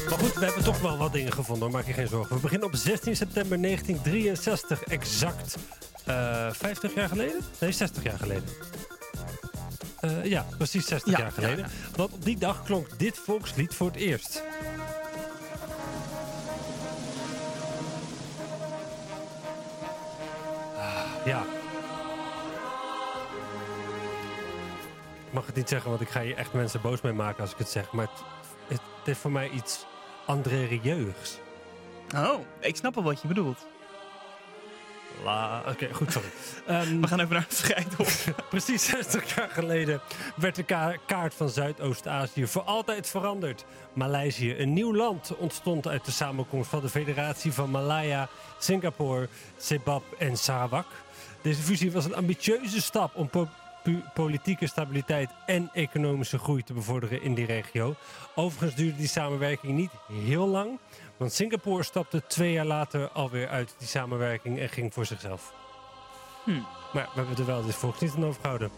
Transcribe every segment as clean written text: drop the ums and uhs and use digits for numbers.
Maar goed, we hebben toch wel wat dingen gevonden, maak je geen zorgen. We beginnen op 16 september 1963, exact 50 jaar geleden? Nee, 60 jaar geleden. Ja, precies 60 jaar geleden. Ja. Want op die dag klonk dit volkslied voor het eerst. Ja. Ik mag het niet zeggen, want ik ga hier echt mensen boos mee maken als ik het zeg. Maar het is voor mij iets André Rieu's. Oh, ik snap wel wat je bedoelt. Oké, goed, sorry. We gaan even naar het Schijndhof. Precies 60 jaar geleden werd de kaart van Zuidoost-Azië voor altijd veranderd. Maleisië, een nieuw land, ontstond uit de samenkomst van de Federatie van Malaya, Singapore, Cebu en Sarawak. Deze fusie was een ambitieuze stap om politieke stabiliteit en economische groei te bevorderen in die regio. Overigens duurde die samenwerking niet heel lang, want Singapore stapte 2 jaar later alweer uit die samenwerking en ging voor zichzelf. Maar we hebben er wel dit volkslied aan overgehouden.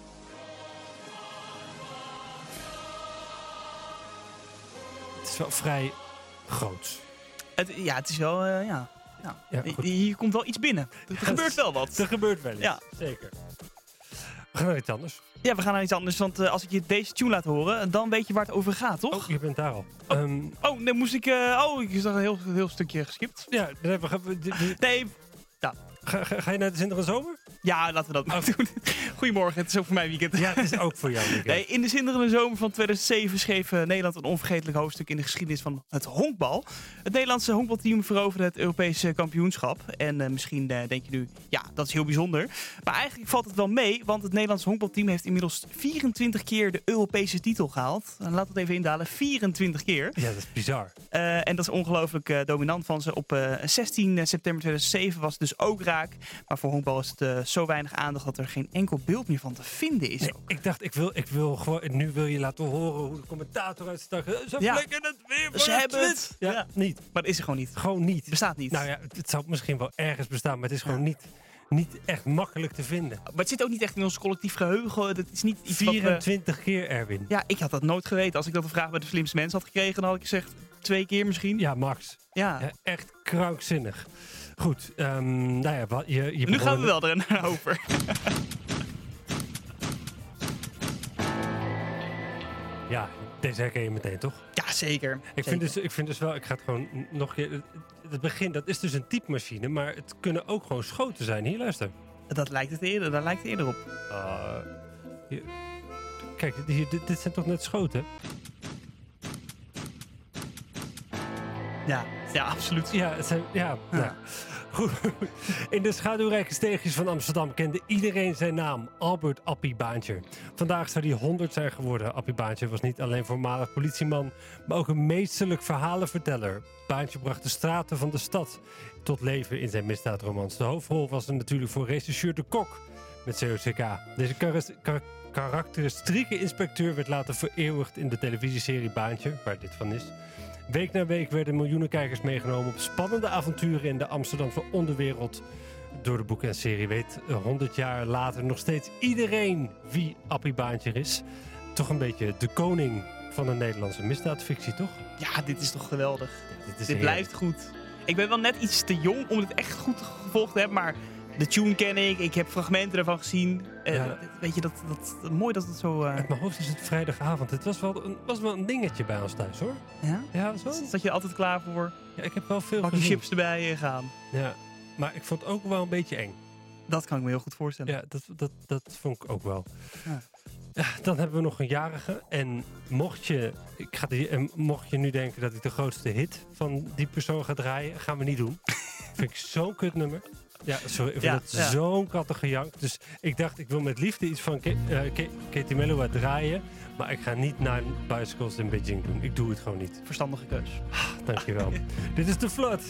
Het is wel vrij groots. Het is wel, ja, hier komt wel iets binnen. Er gebeurt wel wat. Er gebeurt wel iets, ja. Zeker. We gaan naar iets anders. Ja, we gaan naar iets anders, want als ik je deze tune laat horen, dan weet je waar het over gaat, toch? Oh, je bent daar al. Nee, moest ik... ik zag een heel stukje geskipt. Ja, dan hebben we... Nee, ja. Ga je naar de Zinderen Zomer? Ja, laten we dat maar doen. Goedemorgen, het is ook voor mij weekend. Ja, het is ook voor jou weekend. Nee, in de Zinderen Zomer van 2007 schreef Nederland een onvergetelijk hoofdstuk in de geschiedenis van het honkbal. Het Nederlandse honkbalteam veroverde het Europese kampioenschap. En misschien denk je nu, ja, dat is heel bijzonder. Maar eigenlijk valt het wel mee, want het Nederlandse honkbalteam heeft inmiddels 24 keer de Europese titel gehaald. Laten we het even indalen, 24 keer. Ja, dat is bizar. En dat is ongelooflijk dominant van ze. Op 16 september 2007 was het dus ook raak. Maar voor honkbal is het zo weinig aandacht dat er geen enkel beeld meer van te vinden is. Nee, ik dacht, ik wil gewoon... Nu wil je laten horen hoe de commentator uitstak. Ze flikken het weer voor ze hebben het. Ja, niet. Maar dat is er gewoon niet. Gewoon niet. Het bestaat niet. Nou ja, het zou misschien wel ergens bestaan, maar het is gewoon niet echt makkelijk te vinden. Maar het zit ook niet echt in ons collectief geheugen. Dat is niet iets 24 keer, Erwin. Ja, ik had dat nooit geweten. Als ik dat een vraag bij de slimste mensen had gekregen, dan had ik gezegd 2 keer misschien. Ja, max. Ja. Echt krankzinnig. Goed, nou ja, nu gaan we wel er naar over. Ja, deze herken je meteen, toch? Ja, zeker. Ik vind dus wel, ik ga het gewoon nog een keer... Het begin, dat is dus een typemachine, maar het kunnen ook gewoon schoten zijn. Hier, luister. Dat lijkt het eerder op. Kijk, dit zijn toch net schoten? Ja, absoluut. Ja, het zijn... Ja. Nou. Goed. In de schaduwrijke steegjes van Amsterdam kende iedereen zijn naam. Albert Appie Baantje. Vandaag zou hij 100 zijn geworden. Appie Baantje was niet alleen voormalig politieman, maar ook een meesterlijk verhalenverteller. Baantje bracht de straten van de stad tot leven in zijn misdaadromans. De hoofdrol was er natuurlijk voor rechercheur De Kok met COCK. Deze karakteristieke inspecteur werd later vereeuwigd in de televisieserie Baantje, waar dit van is. Week na week werden miljoenen kijkers meegenomen op spannende avonturen in de Amsterdamse onderwereld. Door de boek en serie weet 100 jaar later nog steeds iedereen wie Appie Baantje is. Toch een beetje de koning van de Nederlandse misdaadfictie, toch? Ja, dit is toch geweldig. Ja, dit blijft goed. Ik ben wel net iets te jong om het echt goed gevolgd te hebben, maar de tune ken ik. Ik heb fragmenten ervan gezien. Weet je, mooi dat het zo... Uit mijn hoofd is het vrijdagavond. Het was wel een dingetje bij ons thuis, hoor. Ja? Ja, zo. Zat je altijd klaar voor? Ja, ik heb wel veel pakje chips erbij gaan. Ja, maar ik vond het ook wel een beetje eng. Dat kan ik me heel goed voorstellen. Ja, dat vond ik ook wel. Ja. Dan hebben we nog een jarige. En mocht je nu denken dat ik de grootste hit van die persoon ga draaien, gaan we niet doen. Vind ik zo'n kutnummer. Ja, sorry, ik vind het zo'n kattengejank. Dus ik dacht, ik wil met liefde iets van Katie Melua draaien. Maar ik ga niet naar Bicycles in Beijing doen. Ik doe het gewoon niet. Verstandige keus. Dankjewel. Dit is The Flood.